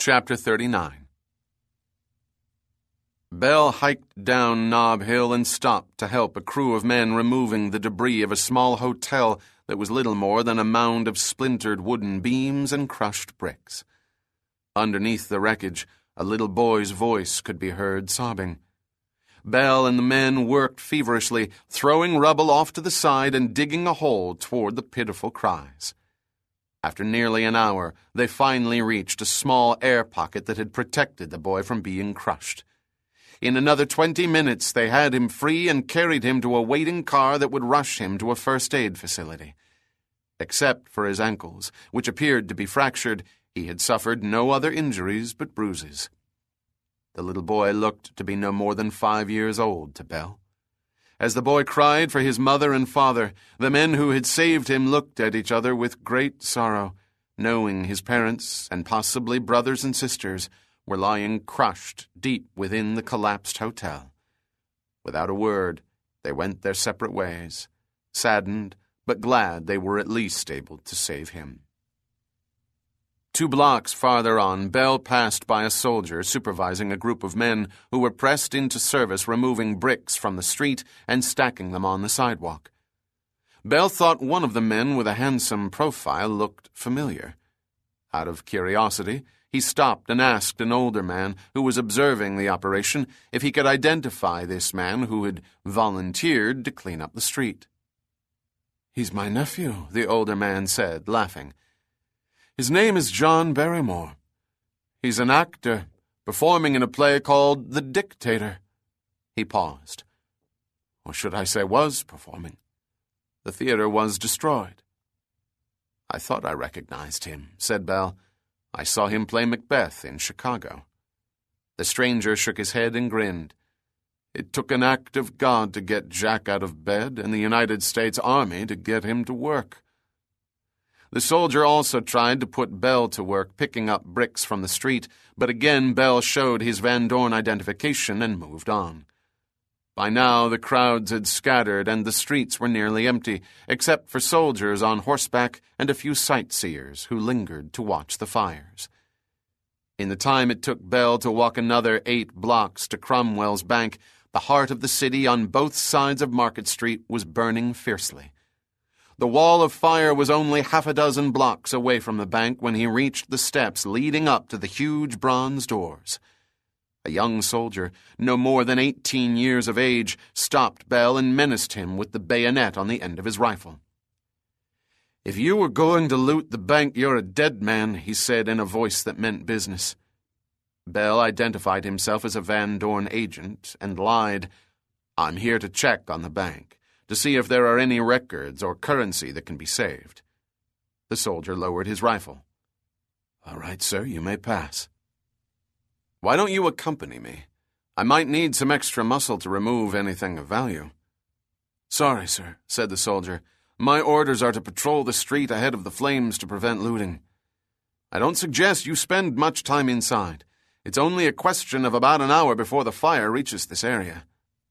Chapter 39. Bell hiked down Nob Hill and stopped to help a crew of men removing the debris of a small hotel that was little more than a mound of splintered wooden beams and crushed bricks. Underneath the wreckage, a little boy's voice could be heard sobbing. Bell and the men worked feverishly, throwing rubble off to the side and digging a hole toward the pitiful cries. After nearly an hour, they finally reached a small air pocket that had protected the boy from being crushed. In another 20 minutes, they had him free and carried him to a waiting car that would rush him to a first-aid facility. Except for his ankles, which appeared to be fractured, he had suffered no other injuries but bruises. The little boy looked to be no more than 5 years old to Bell. As the boy cried for his mother and father, the men who had saved him looked at each other with great sorrow, knowing his parents and possibly brothers and sisters were lying crushed deep within the collapsed hotel. Without a word, they went their separate ways, saddened but glad they were at least able to save him. 2 blocks farther on, Bell passed by a soldier supervising a group of men who were pressed into service removing bricks from the street and stacking them on the sidewalk. Bell thought one of the men with a handsome profile looked familiar. Out of curiosity, he stopped and asked an older man who was observing the operation if he could identify this man who had volunteered to clean up the street. "He's my nephew," the older man said, laughing. "His name is John Barrymore. He's an actor, performing in a play called The Dictator." He paused. Or should I say was performing? The theater was destroyed. "I thought I recognized him," said Bell. "I saw him play Macbeth in Chicago." The stranger shook his head and grinned. "It took an act of God to get Jack out of bed and the United States Army to get him to work." The soldier also tried to put Bell to work picking up bricks from the street, but again Bell showed his Van Dorn identification and moved on. By now the crowds had scattered and the streets were nearly empty, except for soldiers on horseback and a few sightseers who lingered to watch the fires. In the time it took Bell to walk another 8 blocks to Cromwell's Bank, the heart of the city on both sides of Market Street was burning fiercely. The wall of fire was only 6 blocks away from the bank when he reached the steps leading up to the huge bronze doors. A young soldier, no more than 18 years of age, stopped Bell and menaced him with the bayonet on the end of his rifle. "If you were going to loot the bank, you're a dead man," he said in a voice that meant business. Bell identified himself as a Van Dorn agent and lied. "I'm here to check on the bank, to see if there are any records or currency that can be saved." The soldier lowered his rifle. "All right, sir, you may pass." "Why don't you accompany me? I might need some extra muscle to remove anything of value." "Sorry, sir," said the soldier. "My orders are to patrol the street ahead of the flames to prevent looting." "I don't suggest you spend much time inside. It's only a question of about an hour before the fire reaches this area."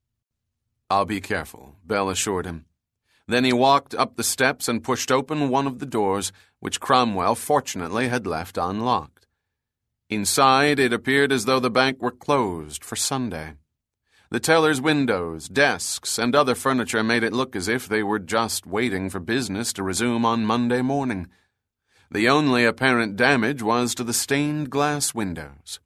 "I'll be careful," Bell assured him. Then he walked up the steps and pushed open one of the doors, which Cromwell fortunately had left unlocked. Inside, it appeared as though the bank were closed for Sunday. The teller's windows, desks, and other furniture made it look as if they were just waiting for business to resume on Monday morning. The only apparent damage was to the stained glass windows.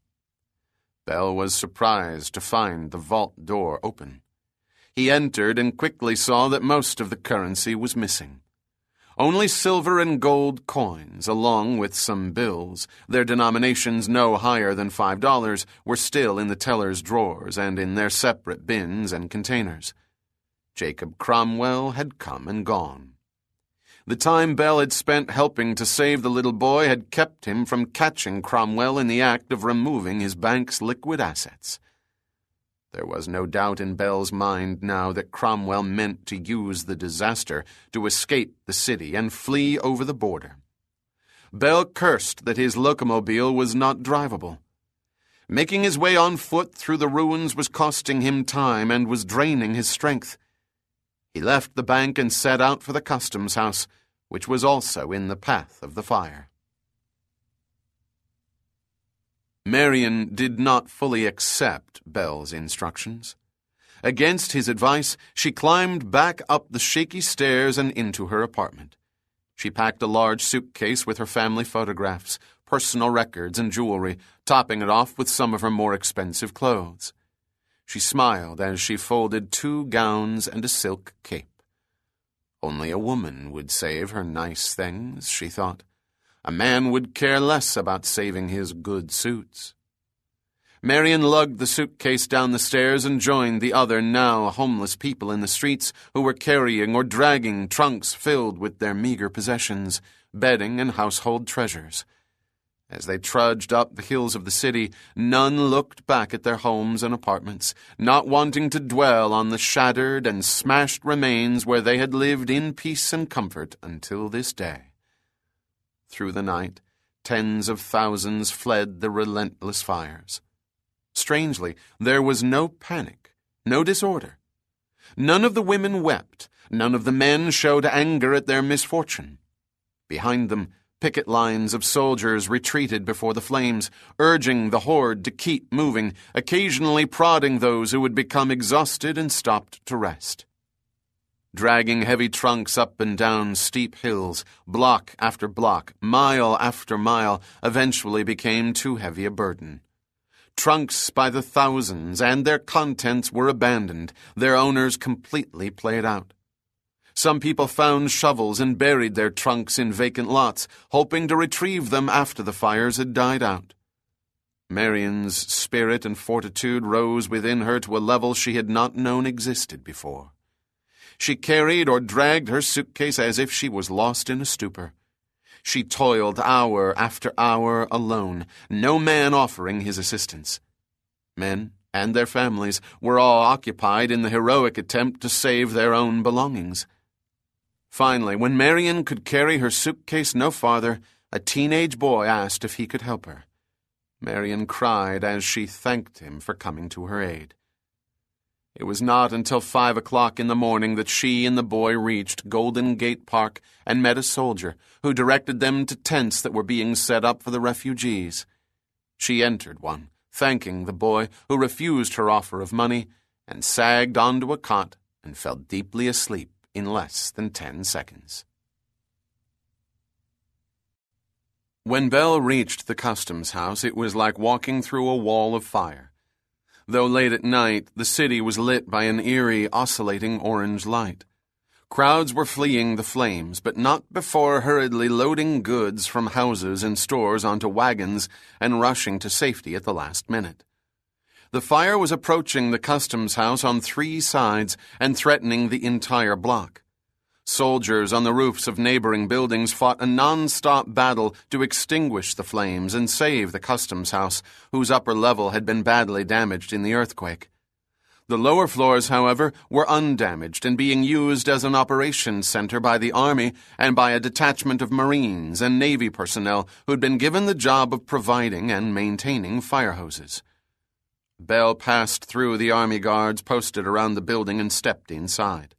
Bell was surprised to find the vault door open. He entered and quickly saw that most of the currency was missing. Only silver and gold coins, along with some bills, their denominations no higher than $5, were still in the teller's drawers and in their separate bins and containers. Jacob Cromwell had come and gone. The time Bell had spent helping to save the little boy had kept him from catching Cromwell in the act of removing his bank's liquid assets. There was no doubt in Bell's mind now that Cromwell meant to use the disaster to escape the city and flee over the border. Bell cursed that his locomobile was not drivable. Making his way on foot through the ruins was costing him time and was draining his strength. He left the bank and set out for the customs house, which was also in the path of the fire. Marion did not fully accept Belle's instructions. Against his advice, she climbed back up the shaky stairs and into her apartment. She packed a large suitcase with her family photographs, personal records, and jewelry, topping it off with some of her more expensive clothes. She smiled as she folded 2 gowns and a silk cape. Only a woman would save her nice things, she thought. A man would care less about saving his good suits. Marion lugged the suitcase down the stairs and joined the other now homeless people in the streets who were carrying or dragging trunks filled with their meager possessions, bedding and household treasures. As they trudged up the hills of the city, none looked back at their homes and apartments, not wanting to dwell on the shattered and smashed remains where they had lived in peace and comfort until this day. Through the night, tens of thousands fled the relentless fires. Strangely, there was no panic, no disorder. None of the women wept, none of the men showed anger at their misfortune. Behind them, picket lines of soldiers retreated before the flames, urging the horde to keep moving, occasionally prodding those who had become exhausted and stopped to rest. Dragging heavy trunks up and down steep hills, block after block, mile after mile, eventually became too heavy a burden. Trunks by the thousands and their contents were abandoned, their owners completely played out. Some people found shovels and buried their trunks in vacant lots, hoping to retrieve them after the fires had died out. Marion's spirit and fortitude rose within her to a level she had not known existed before. She carried or dragged her suitcase as if she was lost in a stupor. She toiled hour after hour alone, no man offering his assistance. Men and their families were all occupied in the heroic attempt to save their own belongings. Finally, when Marion could carry her suitcase no farther, a teenage boy asked if he could help her. Marion cried as she thanked him for coming to her aid. It was not until 5 o'clock in the morning that she and the boy reached Golden Gate Park and met a soldier who directed them to tents that were being set up for the refugees. She entered one, thanking the boy, who refused her offer of money, and sagged onto a cot and fell deeply asleep in less than 10 seconds. When Belle reached the customs house, it was like walking through a wall of fire. Though late at night, the city was lit by an eerie, oscillating orange light. Crowds were fleeing the flames, but not before hurriedly loading goods from houses and stores onto wagons and rushing to safety at the last minute. The fire was approaching the customs house on 3 sides and threatening the entire block. Soldiers on the roofs of neighboring buildings fought a non-stop battle to extinguish the flames and save the customs house, whose upper level had been badly damaged in the earthquake. The lower floors, however, were undamaged and being used as an operations center by the Army and by a detachment of Marines and Navy personnel who'd been given the job of providing and maintaining fire hoses. Belle passed through the Army guards posted around the building and stepped inside.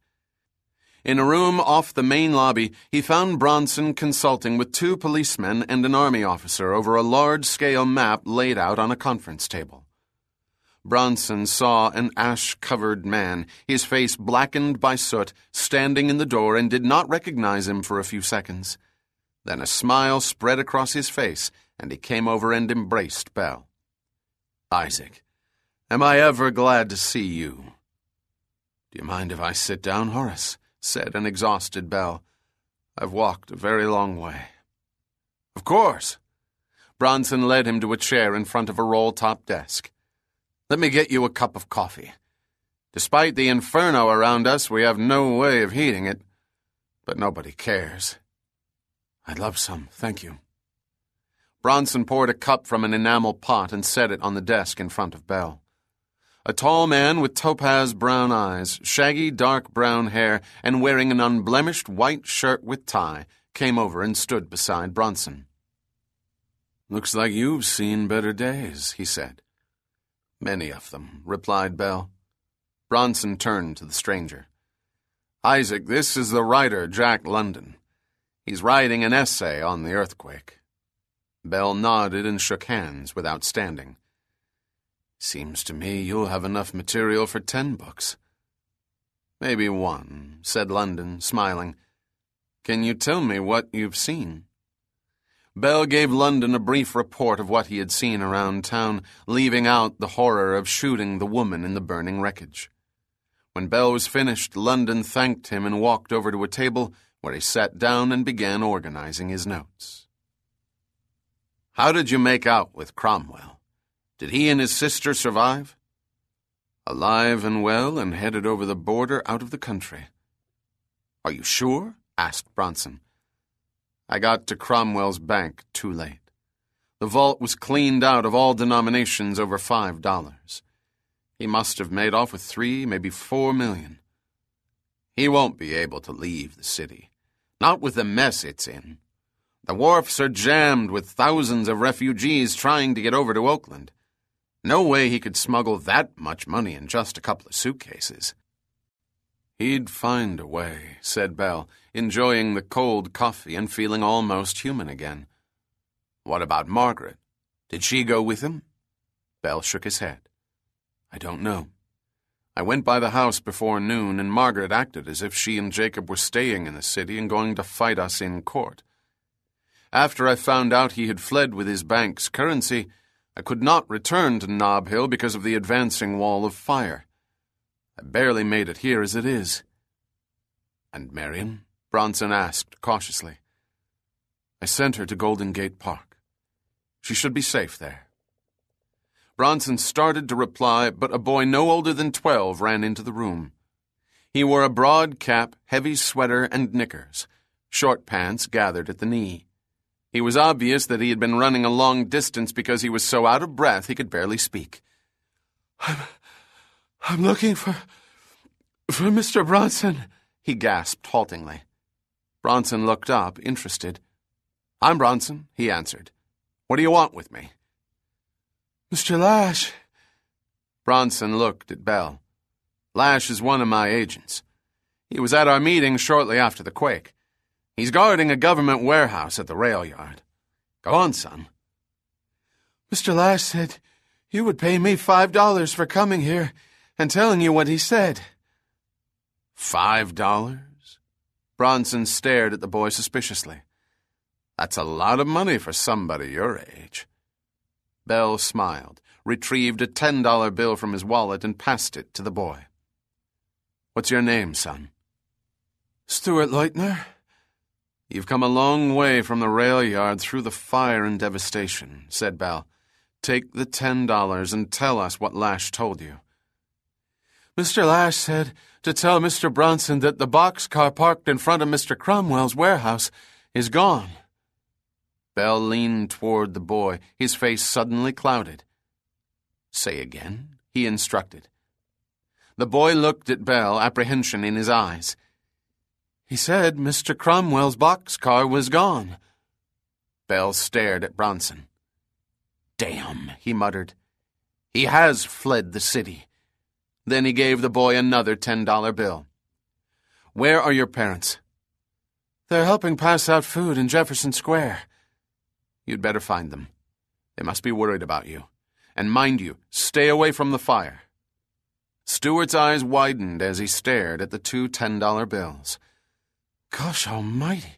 In a room off the main lobby, he found Bronson consulting with 2 policemen and an Army officer over a large-scale map laid out on a conference table. Bronson saw an ash-covered man, his face blackened by soot, standing in the door and did not recognize him for a few seconds. Then a smile spread across his face, and he came over and embraced Belle. "Isaac, am I ever glad to see you." "Do you mind if I sit down, Horace?" said an exhausted Belle. "I've walked a very long way." "Of course." Bronson led him to a chair in front of a roll-top desk. "Let me get you a cup of coffee. Despite the inferno around us, we have no way of heating it. But nobody cares." "I'd love some, thank you." Bronson poured a cup from an enamel pot and set it on the desk in front of Belle. A tall man with topaz brown eyes, shaggy dark brown hair, and wearing an unblemished white shirt with tie, came over and stood beside Bronson. "Looks like you've seen better days," he said. "Many of them," replied Belle. Bronson turned to the stranger. "Isaac, this is the writer Jack London. He's writing an essay on the earthquake." Bell nodded and shook hands without standing. Seems to me you'll have enough material for 10 books. Maybe 1, said London, smiling. Can you tell me what you've seen? Bell gave London a brief report of what he had seen around town, leaving out the horror of shooting the woman in the burning wreckage. When Bell was finished, London thanked him and walked over to a table where he sat down and began organizing his notes. How did you make out with Cromwell? Did he and his sister survive? Alive and well and headed over the border out of the country. Are you sure? Asked Bronson. I got to Cromwell's bank too late. The vault was cleaned out of all denominations over $5. He must have made off with 3, maybe 4 million. He won't be able to leave the city. Not with the mess it's in. The wharfs are jammed with thousands of refugees trying to get over to Oakland. No way he could smuggle that much money in just a couple of suitcases. He'd find a way, said Bell, enjoying the cold coffee and feeling almost human again. What about Margaret? Did she go with him? Bell shook his head. I don't know. I went by the house before noon, and Margaret acted as if she and Jacob were staying in the city and going to fight us in court. After I found out he had fled with his bank's currency, I could not return to Nob Hill because of the advancing wall of fire. I barely made it here as it is. And Marion? Bronson asked cautiously. I sent her to Golden Gate Park. She should be safe there. Bronson started to reply, but a boy no older than 12 ran into the room. He wore a broad cap, heavy sweater, and knickers, short pants gathered at the knee. It was obvious that he had been running a long distance because he was so out of breath he could barely speak. I'm looking for Mr. Bronson, he gasped haltingly. Bronson looked up, interested. I'm Bronson, he answered. What do you want with me? Mr. Lash. Bronson looked at Bell. Lash is one of my agents. He was at our meeting shortly after the quake. He's guarding a government warehouse at the rail yard. Go on, son. Mr. Lash said you would pay me $5 for coming here and telling you what he said. $5? Bronson stared at the boy suspiciously. That's a lot of money for somebody your age. Bell smiled, retrieved a $10 bill from his wallet, and passed it to the boy. What's your name, son? Stuart Leutner. You've come a long way from the rail yard through the fire and devastation, said Bell. Take the $10 and tell us what Lash told you. Mr. Lash said to tell Mr. Bronson that the boxcar parked in front of Mr. Cromwell's warehouse is gone. Bell leaned toward the boy, his face suddenly clouded. Say again, he instructed. The boy looked at Bell, apprehension in his eyes. He said Mr. Cromwell's boxcar was gone. Bell stared at Bronson. Damn, he muttered. He has fled the city. Then he gave the boy another $10 bill. Where are your parents? They're helping pass out food in Jefferson Square. You'd better find them. They must be worried about you. And mind you, stay away from the fire. Stuart's eyes widened as he stared at the 2 $10 bills. Gosh almighty,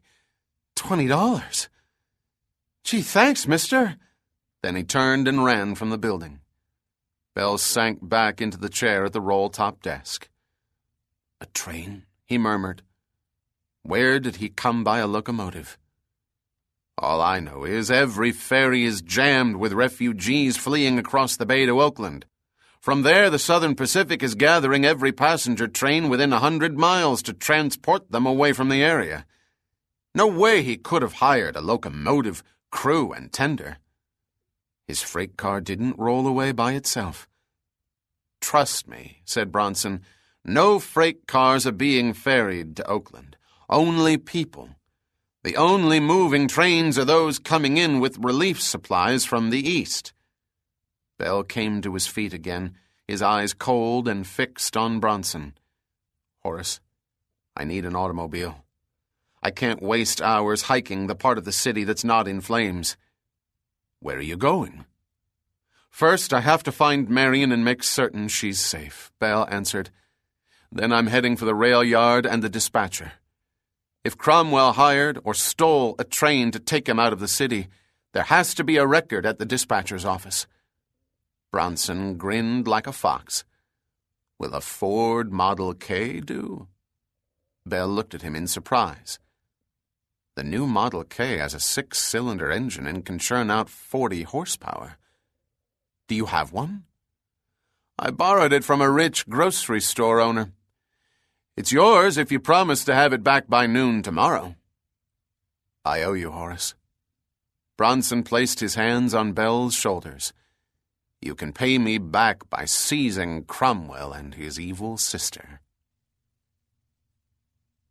$20. Gee, thanks, mister. Then he turned and ran from the building. Bell sank back into the chair at the roll-top desk. A train, he murmured. Where did he come by a locomotive? All I know is every ferry is jammed with refugees fleeing across the bay to Oakland. From there, the Southern Pacific is gathering every passenger train within 100 miles to transport them away from the area. No way he could have hired a locomotive, crew, and tender. His freight car didn't roll away by itself. Trust me, said Bronson, no freight cars are being ferried to Oakland. Only people. The only moving trains are those coming in with relief supplies from the east. Bell came to his feet again, his eyes cold and fixed on Bronson. Horace, I need an automobile. I can't waste hours hiking the part of the city that's not in flames. Where are you going? First, I have to find Marion and make certain she's safe, Belle answered. Then I'm heading for the rail yard and the dispatcher. If Cromwell hired or stole a train to take him out of the city, there has to be a record at the dispatcher's office. Bronson grinned like a fox. Will a Ford Model K do? Belle looked at him in surprise. The new Model K has a 6-cylinder engine and can churn out 40 horsepower. Do you have one? I borrowed it from a rich grocery store owner. It's yours if you promise to have it back by noon tomorrow. I owe you, Horace. Bronson placed his hands on Belle's shoulders. You can pay me back by seizing Cromwell and his evil sister.